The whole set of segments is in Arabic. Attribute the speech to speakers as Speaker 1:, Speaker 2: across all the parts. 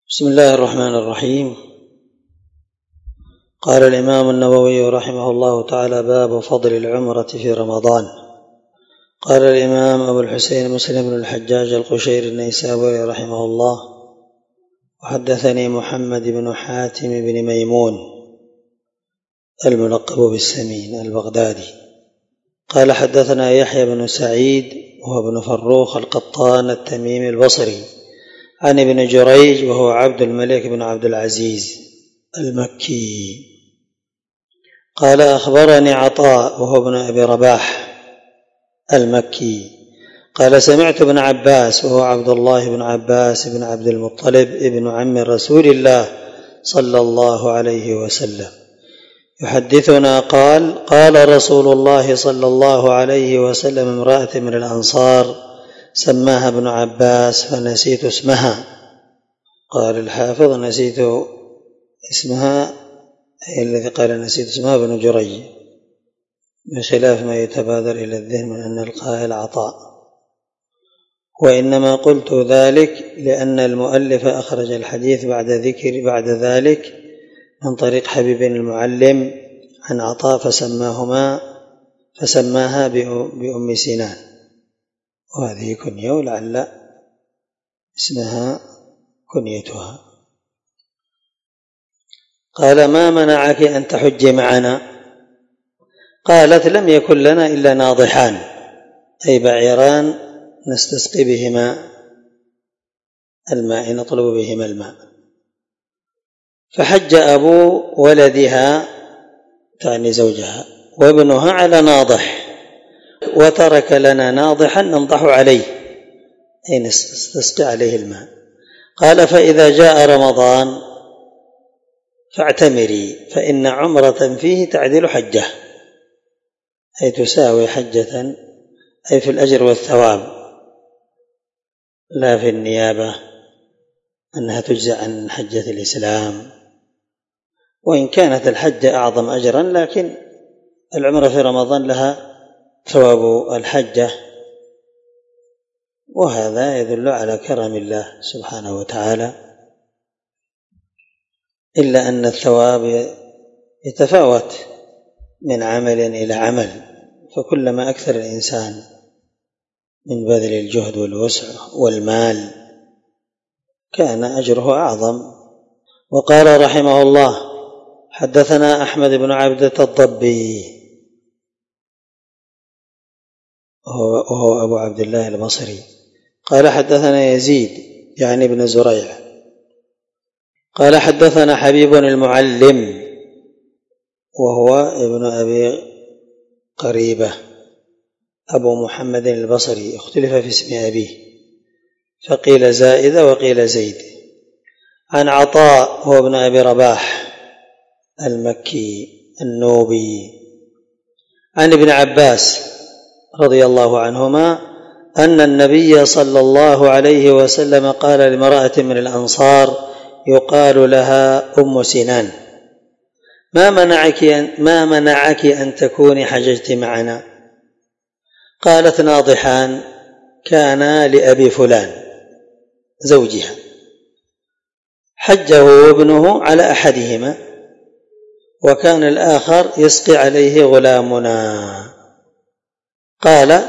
Speaker 1: بسم الله الرحمن الرحيم. قال الإمام النووي رحمه الله تعالى: باب فضل العمرة في رمضان. قال الإمام أبو الحسين مسلم بن الحجاج القشيري النيسابوري رحمه الله: وحدثني محمد بن حاتم بن ميمون الملقب بالسمين البغدادي قال: حدثنا يحيى بن سعيد وهو ابن فروخ القطان التميمي البصري عن ابن جريج وهو عبد الملك بن عبد العزيز المكي قال: أخبرني عطاء وهو ابن أبي رباح المكي قال: سمعت ابن عباس وهو عبد الله بن عباس بن عبد المطلب ابن عم رسول الله صلى الله عليه وسلم يحدثنا قال: قال رسول الله صلى الله عليه وسلم: امرأة من الأنصار سماها ابن عباس فنسيت اسمها. قال الحافظ: نسيت اسمها، أي الذي قال نسيت اسمها ابن جريج، بخلاف ما يتبادر إلى الذهن من أن القائل عطاء، وإنما قلت ذلك لأن المؤلف أخرج الحديث بعد ذلك من طريق حبيب المعلم عن عطاء فسماها بأم سنان، وهذه كنية ولعل اسمها كنيتها. قال: ما منعك أن تحجي معنا؟ قالت: لم يكن لنا إلا ناضحان، أي بعيران نستسقي بهما الماء، نطلب بهما الماء. فحج أبو ولدها تعني زوجها وابنها على ناضح، وترك لنا ناضحا ننضح عليه، أي نستسقي عليه الماء. قال: فإذا جاء رمضان فاعتمري فإن عمرة فيه تعدل حجة، أي تساوي حجة، أي في الأجر والثواب، لا في النيابة أنها تجزى عن حجة الإسلام، وإن كانت الحجة أعظم أجرا، لكن العمرة في رمضان لها ثواب الحجة، وهذا يدل على كرم الله سبحانه وتعالى، إلا أن الثواب يتفاوت من عمل إلى عمل، فكلما أكثر الإنسان من بذل الجهد والوسع والمال كان أجره أعظم. وقال رحمه الله: حدثنا أحمد بن عبدة الضبي وهو أبو عبد الله البصري قال: حدثنا يزيد يعني ابن زريع قال: حدثنا حبيب المعلم وهو ابن أبي قريبة أبو محمد البصري، اختلف في اسم أبيه فقيل زائدة وقيل زيد، عن عطاء هو ابن أبي رباح المكي النوبي عن ابن عباس رضي الله عنهما أن النبي صلى الله عليه وسلم قال لامرأة من الأنصار يقال لها أم سنان: ما منعك أن تكوني حججت معنا؟ قالت: ناضحان كانا لأبي فلان زوجها، حجه وابنه على أحدهما، وكان الآخر يسقي عليه غلامنا. قال: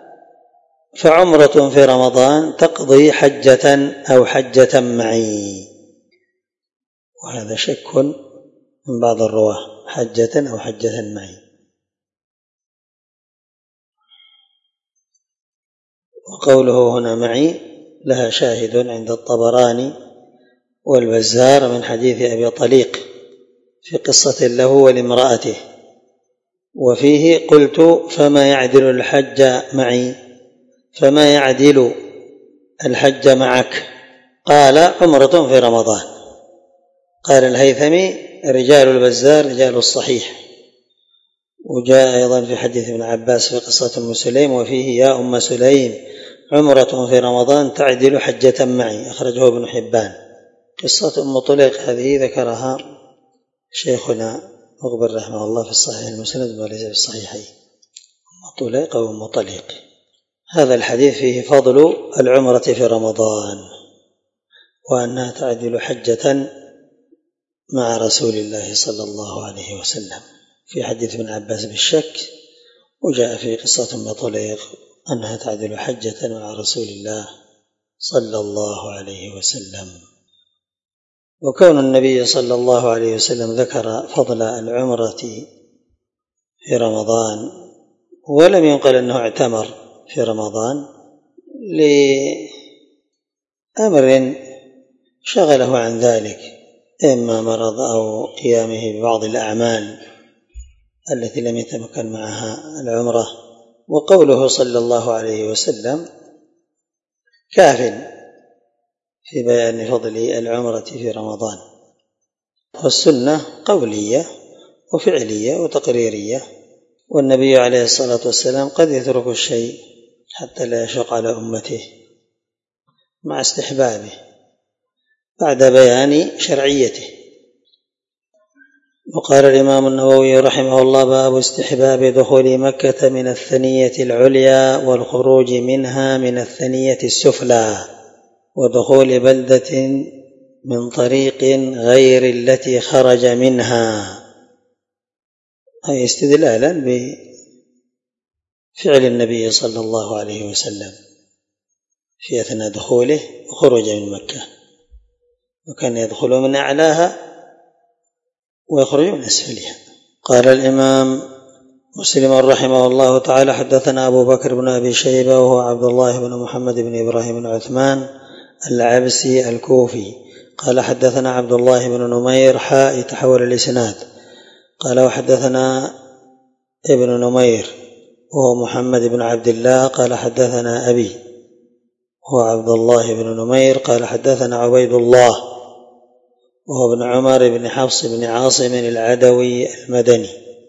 Speaker 1: فعمرة في رمضان تقضي حجة أو حجة معي. وهذا شك من بعض الرواه، حجة أو حجة معي. وقوله هنا معي لها شاهد عند الطبراني والبزار من حديث أبي طليق في قصة له ولامرأته، وفيه: قلت: فما يعدل الحج معي؟ فما يعدل الحج معك؟ قال: عمرة في رمضان. قال الهيثمي: رجال البزار رجال الصحيح. وجاء أيضا في حديث ابن عباس في قصة أم سليم وفيه: يا أم سليم عمرة في رمضان تعدل حجة معي، أخرجه ابن حبان. قصة أم طليق هذه ذكرها شيخنا مقبل رحمه الله في الصحيح المسند وليس في الصحيحين، أم طليق أو أم طليق. هذا الحديث فيه فضل العمرة في رمضان. وأنها تعدل حجة مع رسول الله صلى الله عليه وسلم. في حديث ابن عباس بالشك، وجاء في قصة أم طليق أنها تعدل حجة مع رسول الله صلى الله عليه وسلم. وكون النبي صلى الله عليه وسلم ذكر فضل العمرة في رمضان ولم ينقل أنه اعتمر في رمضان لأمر شغله عن ذلك، إما مرض أو قيامه ببعض الأعمال التي لم يتمكن معها العمرة. وقوله صلى الله عليه وسلم كاف في بيان فضل العمرة في رمضان. والسنة قولية وفعلية وتقريرية، والنبي عليه الصلاة والسلام قد يترك الشيء حتى لا يشق على أمته مع استحبابه بعد بيان شرعيته. وقال الإمام النووي رحمه الله: باب استحباب دخول مكة من الثنية العليا والخروج منها من الثنية السفلى، ودخول بلدة من طريق غير التي خرج منها، أي استدلالا بفعل النبي صلى الله عليه وسلم في أثناء دخوله وخروج من مكة، وكان يدخل من أعلاها ويخرج من أسفلها. قال الإمام مسلم رحمه الله تعالى: حدثنا أبو بكر بن أبي شيبة وهو عبد الله بن محمد بن إبراهيم بن عثمان العبسي الكوفي قال حدثنا عبد الله بن نمير تحول الإسناد قال وحدثنا ابن نمير وهو محمد بن عبد الله قال حدثنا أبي هو عبد الله بن نمير قال حدثنا عبيد الله وهو ابن عمر بن حفص بن عاصم العدوي المدني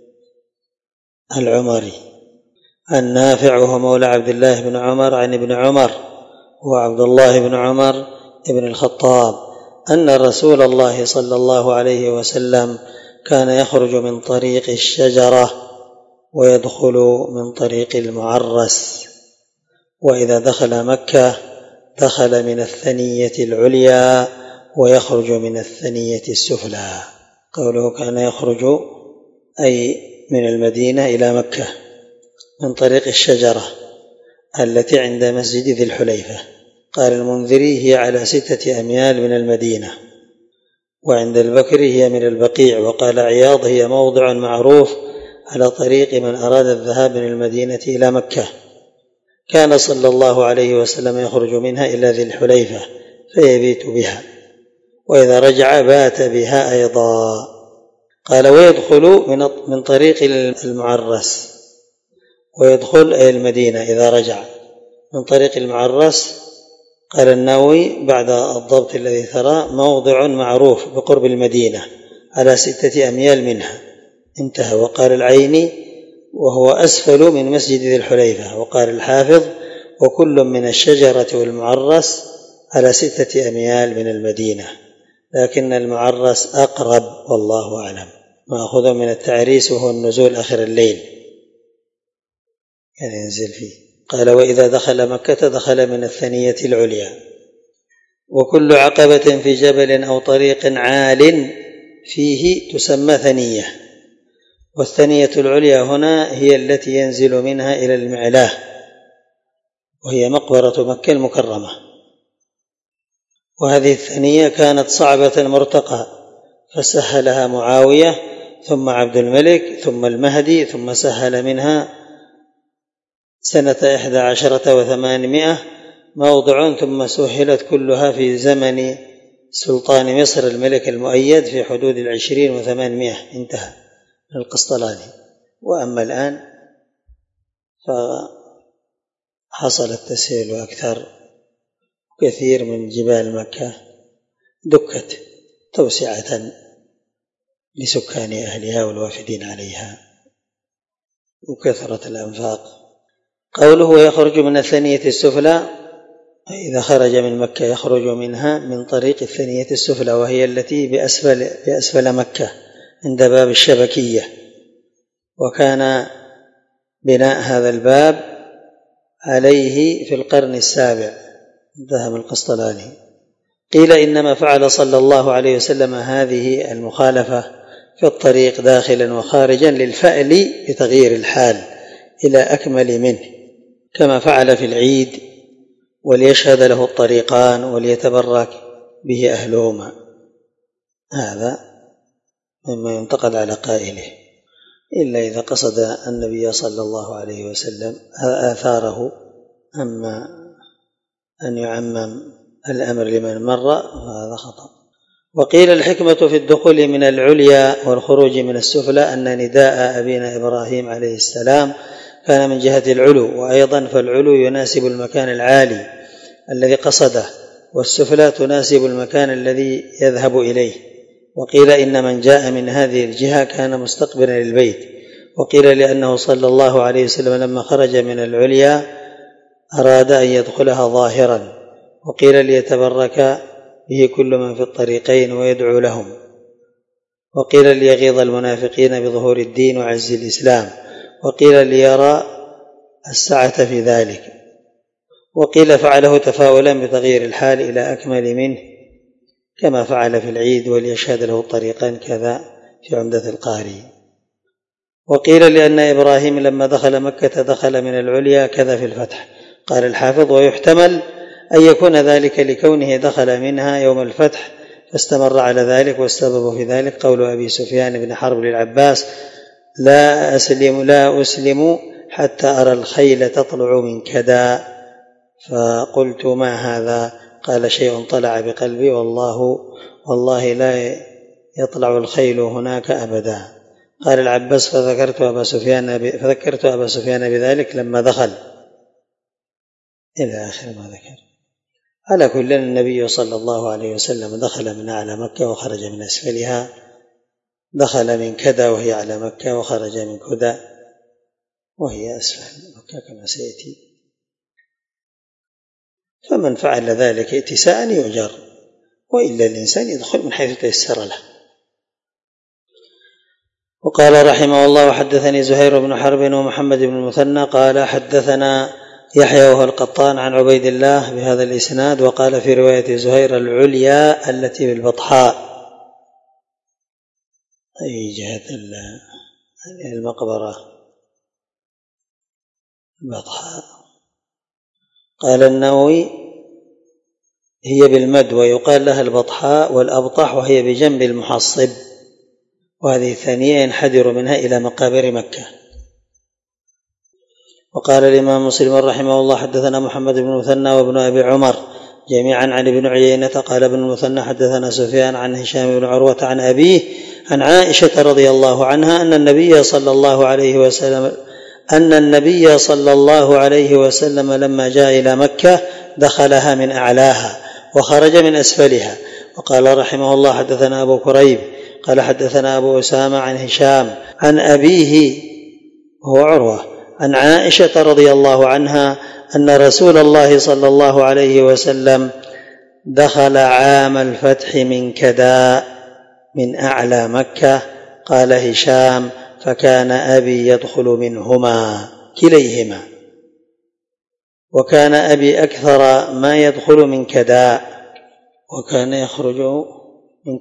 Speaker 1: العمري النافع وهو مولى عبد الله بن عمر عن ابن عمر هو عبد الله بن عمر ابن الخطاب أن رسول الله صلى الله عليه وسلم كان يخرج من طريق الشجرة ويدخل من طريق المعرس، وإذا دخل مكة دخل من الثنية العليا ويخرج من الثنية السفلى. قوله كان يخرج أي من المدينة إلى مكة من طريق الشجرة التي عند مسجد ذي الحليفة. قال المنذري هي على 6 أميال من المدينة، وعند البكري هي من البقيع. وقال عياض هي موضع معروف على طريق من أراد الذهاب من المدينة إلى مكة. كان صلى الله عليه وسلم يخرج منها إلى ذي الحليفة فيبيت بها، وإذا رجع بات بها أيضا. قال ويدخل من طريق المعرس، ويدخل أي المدينة إذا رجع من طريق المعرس. قال النووي بعد الضبط الذي ثرى موضع معروف بقرب المدينة على 6 أميال منها انتهى. وقال العيني وهو أسفل من مسجد ذي الحليفة. وقال الحافظ وكل من الشجرة والمعرس على 6 أميال من المدينة، لكن المعرس أقرب والله أعلم، مأخوذ من التعريس وهو النزول آخر الليل يعني ينزل فيه. قال وإذا دخل مكة دخل من الثنية العليا. وكل عقبة في جبل أو طريق عال فيه تسمى ثنية، والثنية العليا هنا هي التي ينزل منها إلى المعلاه، وهي مقبرة مكة المكرمة. وهذه الثنية كانت صعبة المرتقى فسهلها معاوية ثم عبد الملك ثم المهدي، ثم سهل منها سنة 11 و800 موضع، ثم سهلت كلها في زمن سلطان مصر الملك المؤيد في حدود 20 و800 انتهى من القسطلاني. وأما الآن فحصل التسهيل أكثر، كثير من جبال مكة دكت توسعة لسكان أهلها والوافدين عليها وكثرة الأنفاق. قوله ويخرج من الثنية السفلى، إذا خرج من مكة يخرج منها من طريق الثنية السفلى، وهي التي بأسفل مكة عند باب الشبكية. وكان بناء هذا الباب عليه في القرن 7 ذهب القسطلاني. قيل إنما فعل صلى الله عليه وسلم هذه المخالفة في الطريق داخلا وخارجا للفأل بتغيير الحال إلى أكمل منه، كما فعل في العيد وليشهد له الطريقان وليتبرك به أهلهما. هذا مما ينتقد على قائله، إلا إذا قصد النبي صلى الله عليه وسلم آثاره، أما أن يعمم الأمر لمن مر هذا خطأ. وقيل الحكمة في الدخول من العليا والخروج من السفلى أن نداء أبينا إبراهيم عليه السلام كان من جهة العلو، وأيضا فالعلو يناسب المكان العالي الذي قصده، والسفلى تناسب المكان الذي يذهب إليه. وقيل إن من جاء من هذه الجهة كان مستقبلا للبيت، وقيل لأنه صلى الله عليه وسلم لما خرج من العليا أراد أن يدخلها ظاهرا، وقيل ليتبرك به كل من في الطريقين ويدعو لهم، وقيل ليغيظ المنافقين بظهور الدين وعز الإسلام، وقيل ليرى السعة في ذلك، وقيل فعله تفاؤلا بتغيير الحال إلى أكمل منه كما فعل في العيد وليشهد له الطريقان كذا في عمدة القاري. وقيل لأن إبراهيم لما دخل مكة دخل من العليا كذا في الفتح. قال الحافظ ويحتمل أن يكون ذلك لكونه دخل منها يوم الفتح فاستمر على ذلك، والسبب في ذلك قول أبي سفيان بن حرب للعباس لا أسلم حتى أرى الخيل تطلع من كدا، فقلت ما هذا؟ قال شيء طلع بقلبي والله لا يطلع الخيل هناك أبدا. قال العباس فذكرت أبا سفيان بذلك لما دخل، إلى آخر ما ذكر. على كل النبي صلى الله عليه وسلم دخل من أعلى مكة وخرج من أسفلها، دخل من كدا وهي على مكة، وخرج من كدا وهي أسفل مكة كما سيأتي. فمن فعل ذلك اتساء يؤجر، وإلا الإنسان يدخل من حيث تيسر له. وقال رحمه الله وحدثني زهير بن حرب ومحمد بن المثنى قال حدثنا يحيى وهو القطان عن عبيد الله بهذا الإسناد. وقال في رواية زهير العليا التي بالبطحاء أي جهة المقبرة البطحاء. قال النووي هي بالمد ويقال لها البطحاء والأبطح، وهي بجنب المحصب، وهذه الثانية ينحدر منها إلى مقابر مكة. وقال الإمام مسلم رحمه الله حدثنا محمد بن المثنى وابن أبي عمر جميعا عن ابن عيينة قال ابن المثنى حدثنا سفيان عن هشام بن عروة عن أبيه عن عائشة رضي الله عنها أن النبي صلى الله عليه وسلم لما جاء إلى مكة دخلها من أعلاها وخرج من أسفلها. وقال رحمه الله حدثنا أبو كريب قال حدثنا أبو أسامة عن هشام عن أبيه هو عروة عن عائشة رضي الله عنها أن رسول الله صلى الله عليه وسلم دخل عام الفتح من كدا من أعلى مكة. قال هشام فكان أبي يدخل منهما كليهما، وكان أبي أكثر ما يدخل من كدا، وكان يخرج من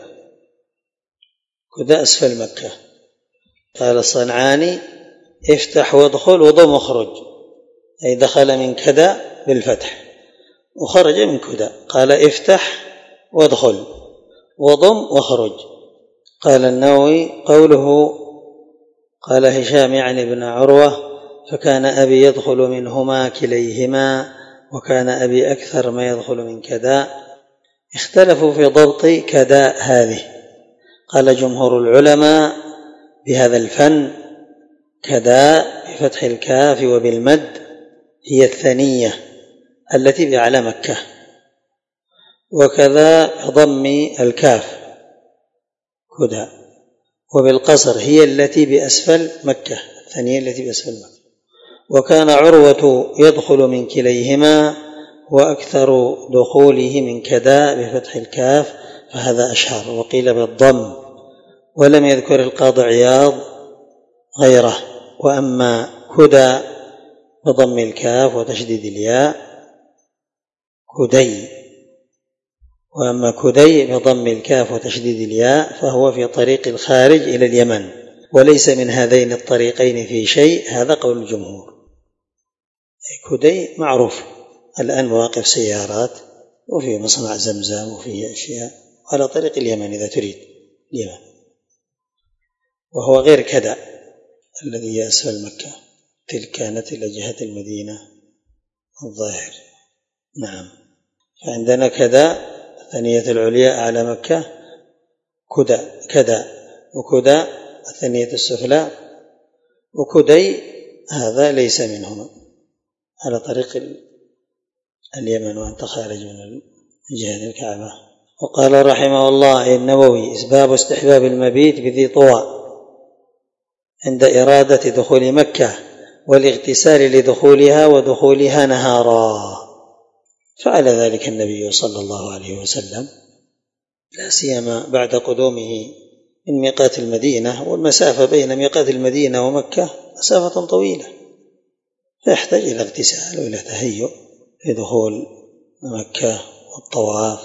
Speaker 1: كدا أسفل مكة. قال الصنعاني افتح وادخل وضم واخرج، أي دخل من كدا بالفتح وخرج من كدا. قال افتح وادخل وضم واخرج. قال النووي قوله قال هشام يعني ابن عروة فكان أبي يدخل منهما كليهما وكان أبي أكثر ما يدخل من كدا، اختلفوا في ضبط كدا هذه. قال جمهور العلماء بهذا الفن كدا بفتح الكاف وبالمد هي الثانية التي بأعلى مكة، وكذا بضم الكاف كدا، وبالقصر هي التي بأسفل مكة، الثانية التي بأسفل مكة. وكان عروة يدخل من كليهما وأكثر دخوله من كدا بفتح الكاف، فهذا أشهر. وقيل بالضم، ولم يذكر القاضي عياض غيره. وأما كدا بضم الكاف وتشديد الياء كدي، وأما كدي بضم الكاف وتشديد الياء فهو في طريق الخارج إلى اليمن، وليس من هذين الطريقين في شيء، هذا قول الجمهور. كدي معروف الآن مواقف سيارات وفي مصنع زمزم وفي أشياء على طريق اليمن إذا تريد اليمن، وهو غير كدا الذي هي أسفل مكة، تلك كانت إلى جهة المدينة الظاهر. نعم، فعندنا كدا الثانية العليا على مكة كدا وكدا الثانية السفلى، وكدي هذا ليس منهما على طريق اليمن وأنت خارج من جهة الكعبة. وقال رحمه الله النووي: أسباب استحباب المبيت بذي طوى عند إرادة دخول مكة والاغتسال لدخولها ودخولها نهارا. فعل ذلك النبي صلى الله عليه وسلم، لا سيما بعد قدومه من ميقات المدينة، والمسافة بين ميقات المدينة ومكة مسافة طويلة، فيحتاج إلى اغتسال وإلى تهيؤ لدخول مكة والطواف.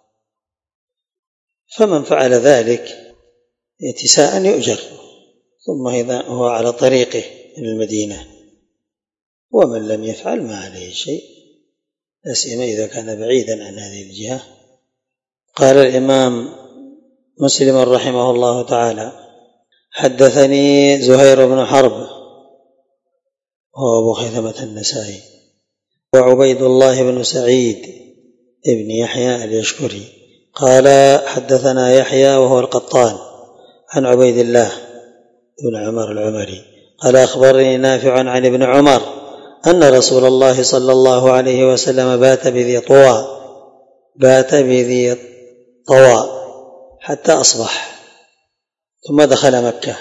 Speaker 1: فمن فعل ذلك اتساء يؤجر، ثم إذا هو على طريقه من المدينة، ومن لم يفعل ما عليه شيء، لا سيما إذا كان بعيدا عن هذه الجهة. قال الإمام مسلم رحمه الله تعالى: حدثني زهير بن حرب وهو أبو خيثمة النسائي، وعبيد الله بن سعيد ابن يحيى اليشكري قال حدثنا يحيى وهو القطان عن عبيد الله بن عمر العمري قال أخبرني نافع عن ابن عمر أن رسول الله صلى الله عليه وسلم بات بذي طوى حتى أصبح، ثم دخل مكة.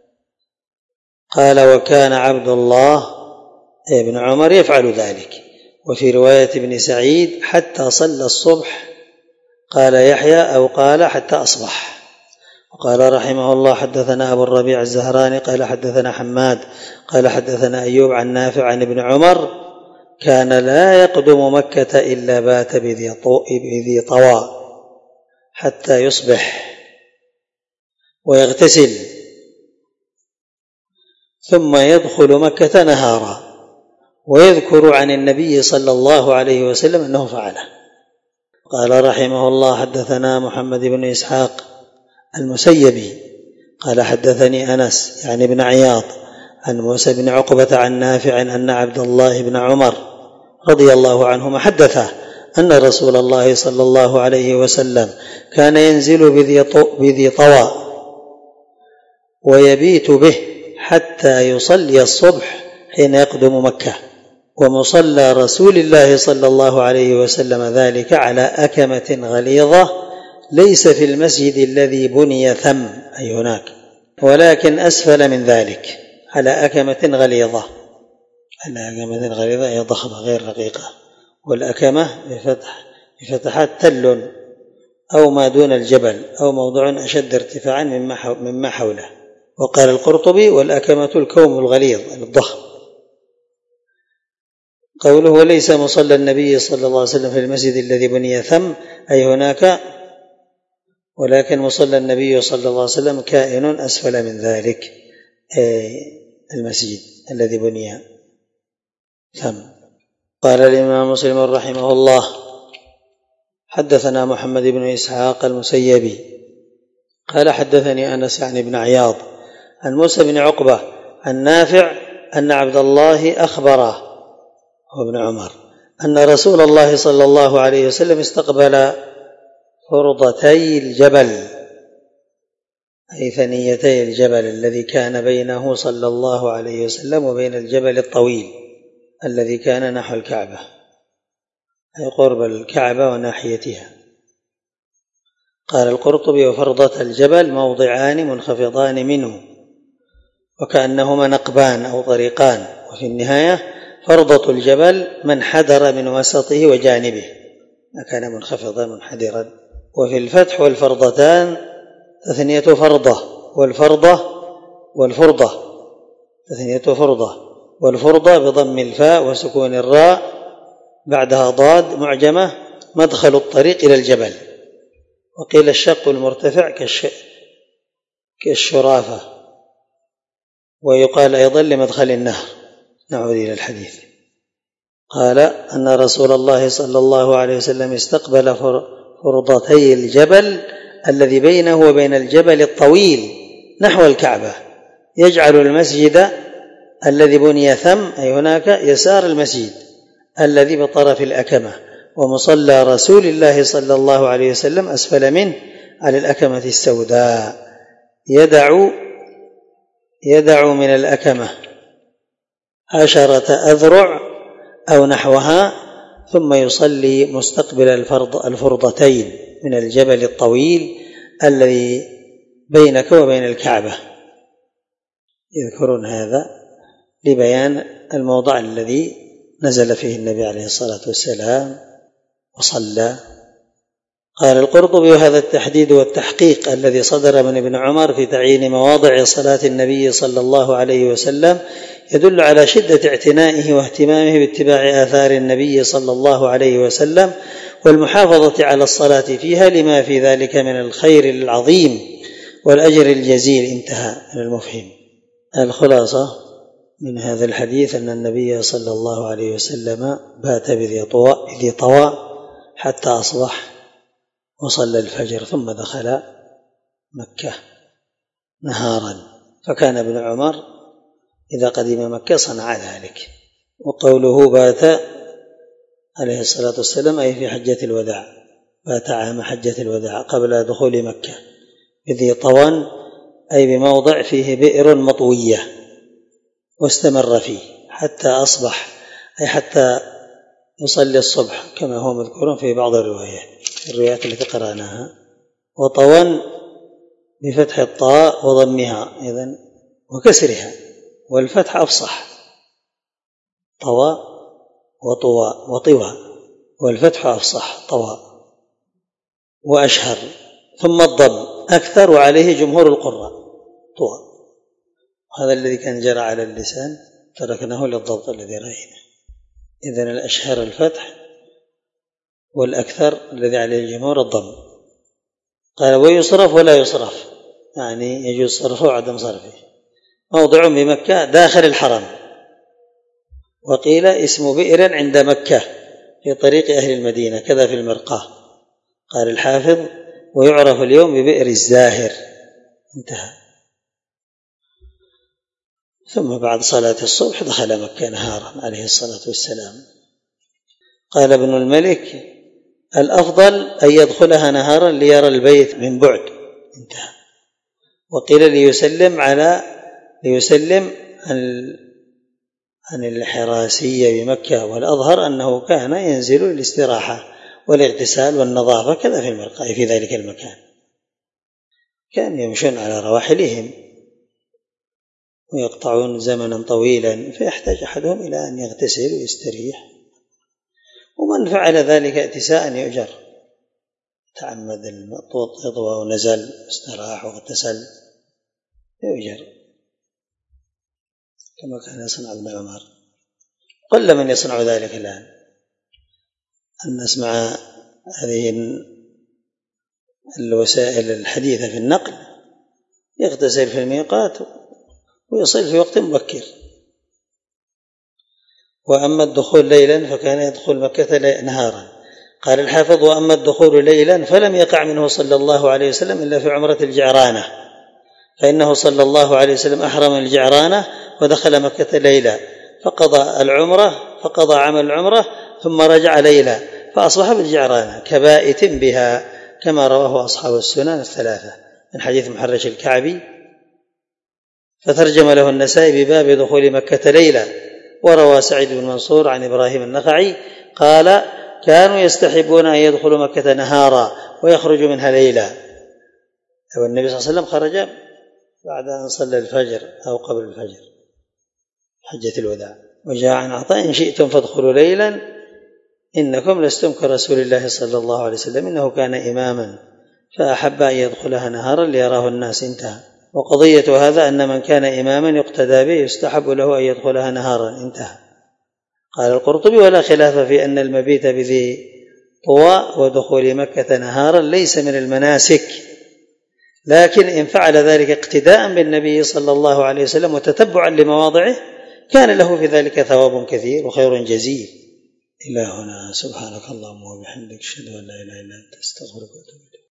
Speaker 1: قال: وكان عبد الله بن عمر يفعل ذلك. وفي رواية ابن سعيد: حتى صلى الصبح. قال يحيى: أو قال حتى أصبح. وقال رحمه الله: حدثنا أبو الربيع الزهراني قال حدثنا حماد قال حدثنا أيوب عن نافع عن ابن عمر: كان لا يقدم مكة إلا بات بذي طوى حتى يصبح ويغتسل، ثم يدخل مكة نهارا، ويذكر عن النبي صلى الله عليه وسلم أنه فعله. قال رحمه الله: حدثنا محمد بن إسحاق المسيبي قال حدثني أنس يعني بن عياض عن موسى بن عقبة عن نافع أن عبد الله بن عمر رضي الله عنهما حدثه أن رسول الله صلى الله عليه وسلم كان ينزل بذي طوى ويبيت به حتى يصلي الصبح حين يقدم مكة، ومصلى رسول الله صلى الله عليه وسلم ذلك على أكمة غليظة ليس في المسجد الذي بني ثم أي هناك، ولكن أسفل من ذلك على أكمة غليظة. الأكمة الغليظة هي ضخمة غير رقيقة، والأكمة بفتحات تل أو ما دون الجبل أو موضع أشد ارتفاعا مما حوله. وقال القرطبي: والأكمة الكوم الغليظ الضخم. قوله: وليس مصلى النبي صلى الله عليه وسلم في المسجد الذي بني ثم أي هناك، ولكن مصلى النبي صلى الله عليه وسلم كائن أسفل من ذلك المسجد الذي بني ثم. قال الإمام مسلم رحمه الله: حدثنا محمد بن إسحاق المسيبي قال حدثني أنس يعني بن عياض عن موسى بن عقبة عن نافع أن عبد الله أخبره وابن عمر أن رسول الله صلى الله عليه وسلم استقبل فرضتي الجبل أي ثنيتي الجبل الذي كان بينه صلى الله عليه وسلم وبين الجبل الطويل الذي كان نحو الكعبة أي قرب الكعبة وناحيتها. قال القرطبي: وفرضة الجبل موضعان منخفضان منه وكأنهما نقبان أو طريقان، وفي النهاية فرضة الجبل من حدر من وسطه وجانبه، ما كان منخفضا منحدرا. وفي الفتح: والفرضتان تثنية فرضة والفرضة تثنية فرضة، والفرضة بضم الفاء وسكون الراء بعدها ضاد معجمة مدخل الطريق إلى الجبل، وقيل الشق المرتفع كالشرافة. ويقال أيضا لمدخل النهر. نعود إلى الحديث. قال أن رسول الله صلى الله عليه وسلم استقبل فرضتي الجبل الذي بينه وبين الجبل الطويل نحو الكعبة، يجعل المسجد الذي بني ثم أي هناك يسار المسجد الذي بطرف الأكمة، ومصلى رسول الله صلى الله عليه وسلم أسفل منه على الأكمة السوداء، يدع من الأكمة 10 أذرع أو نحوها، ثم يصلي مستقبل الفرضتين من الجبل الطويل الذي بينك وبين الكعبة. يذكرون هذا لبيان الموضع الذي نزل فيه النبي عليه الصلاة والسلام وصلى. قال القرطبي: وهذا التحديد والتحقيق الذي صدر من ابن عمر في تعيين مواضع صلاة النبي صلى الله عليه وسلم يدل على شدة اعتنائه واهتمامه باتباع آثار النبي صلى الله عليه وسلم والمحافظة على الصلاة فيها لما في ذلك من الخير العظيم والأجر الجزيل. انتهى من المفهم. الخلاصة من هذا الحديث أن النبي صلى الله عليه وسلم بات بذي طوى حتى أصبح وصلى الفجر، ثم دخل مكة نهارا. فكان ابن عمر إذا قدم مكة صنع ذلك. وقوله بات عليه الصلاة والسلام أي في حجة الوداع، بات عام حجة الوداع قبل دخول مكة بذي طوى أي بموضع فيه بئر مطوية، واستمر فيه حتى أصبح أي حتى يصلي الصبح كما هو مذكور في بعض الروايات التي قرأناها. وطوى بفتح الطاء وضمها إذن وكسرها، والفتح أفصح، طوى وطوى، والفتح أفصح طوى وأشهر، ثم الضم أكثر وعليه جمهور القراء طوى. هذا الذي كان جرى على اللسان تركناه للضبط الذي رأينا. إذن الأشهر الفتح والأكثر الذي عليه الجمهور الضم. قال: ويصرف ولا يصرف، يعني يجوز صرفه وعدم صرفه. موضع بمكة داخل الحرم. وقيل اسم بئر عند مكة في طريق أهل المدينة كذا في المرقاة. قال الحافظ: ويعرف اليوم ببئر الزاهر. انتهى. ثم بعد صلاة الصبح دخل مكة نهارا عليه الصلاة والسلام. قال ابن الملك: الأفضل أن يدخلها نهارا ليرى البيت من بعد. انتهى. وقيل ليسلم عن الحراسية بمكة، والأظهر أنه كان ينزل للاستراحة والاغتسال والنظافة كذا في المرقاة في ذلك المكان. كانوا يمشون على رواحلهم ويقطعون زمنا طويلا، فيحتاج أحدهم إلى أن يغتسل ويستريح. ومن فعل ذلك اتساء يؤجر، تعمد الطوى ونزل واستراح واغتسل يؤجر، كما كان يصنع ابن عمر. قل من يصنع ذلك الآن. أن نسمع هذه الوسائل الحديثة في النقل، يغتسل في الميقات ويصل في وقت مبكر. وأما الدخول ليلا فكان يدخل مكة نهارا. قال الحافظ: وأما الدخول ليلا فلم يقع منه صلى الله عليه وسلم إلا في عمرة الجعرانة، فإنه صلى الله عليه وسلم أحرم الجعرانة ودخل مكة ليلا، فقضى عمل العمرة ثم رجع ليلا، فأصبح بالجعرانة كبائت بها، كما رواه أصحاب السنن الثلاثة من حديث محرش الكعبي. فترجم له النسائي بباب دخول مكة ليلا. وروى سعيد بن منصور عن إبراهيم النخعي قال: كانوا يستحبون أن يدخلوا مكة نهارا ويخرجوا منها ليلا. والنبي صلى الله عليه وسلم خرج بعد أن صلى الفجر أو قبل الفجر حجة الوداع. وجاء عن عطاء: إن شئتم فادخلوا ليلا إنكم لستم كرسول الله صلى الله عليه وسلم، إنه كان إماما فأحب أن يدخلها نهارا ليراه الناس. انتهى. وقضية هذا أن من كان إماما يقتدى به يستحب له أن يدخلها نهارا. انتهى. قال القرطبي: ولا خلاف في أن المبيت بذي طواء ودخول مكة نهارا ليس من المناسك، لكن إن فعل ذلك اقتداء بالنبي صلى الله عليه وسلم وتتبعا لمواضعه كان له في ذلك ثواب كثير وخير جزيل. إلى هنا، سبحانك اللهم وبحمدك، أشهد أن لا إله إلا أنت، أستغفرك وأتوب إليك.